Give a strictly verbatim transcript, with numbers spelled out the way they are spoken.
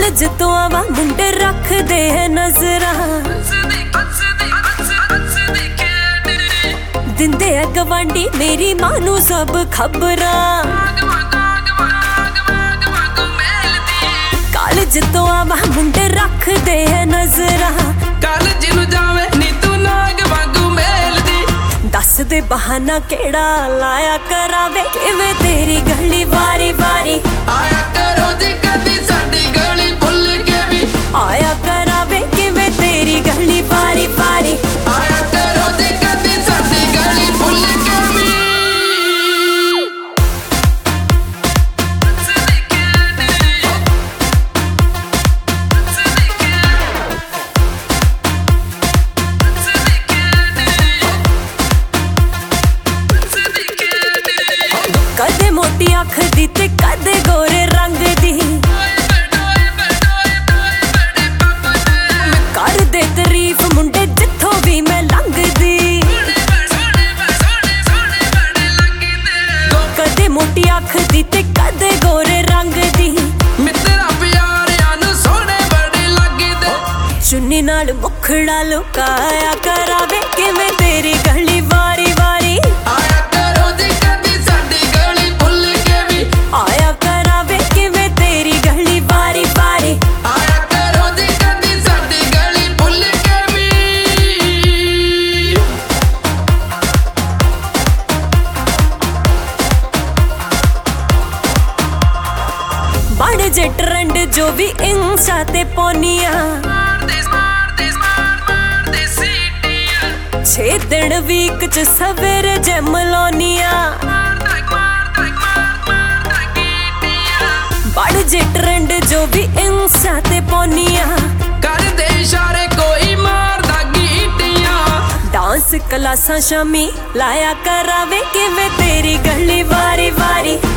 College तो आवा मुंडे रख दे नजरा, दिंदे है गवांडी मेरी मां नू सब खबरां। कालेज तो आवा मुंडे रख दे नजरा, कालेज नू जावे नी तू नाग वांगू मेलदी। दस दे बहाना केड़ा लाया करावे किवें तेरी गली वारी वारी। आया करो जी कदी साडी गली भुल के भी, आया करावे किवें तेरी गली वारी वारी। आया करो जी कदी साडी गली भुल के भी। कदे मोटी अख दी ते कदे गोरे रंग दी, कर दे तारीफ मुंडे जिथों भी मैं लंघदी। कदे मोटी अख दी ते कदे गोरे रंग दी, मित्रा प्यारियां नू सोहणे बड़े लगदे। चुन्नी नाल मुखड़ा लुकाया करावे किवें तेरी गली वारी वारी। आया करो जी कदी साडी गली भुल के भी, आया करावे किवें तेरी गली वारी वारी। आया करो जी कदी साडी गली भुल के भी। बण जे ट्रेंड जो भी इंस्टा ते पौनियां, छे दिन वीक च सवेरे जिम लाउनियां। बण जे ट्रेंड जो भी इंस्टा ते पौनियां, कर दे इशारे कोई मारदा गीटियां। डांस क्लासां शामी लाया करावे किवें तेरी गली वारी वारी।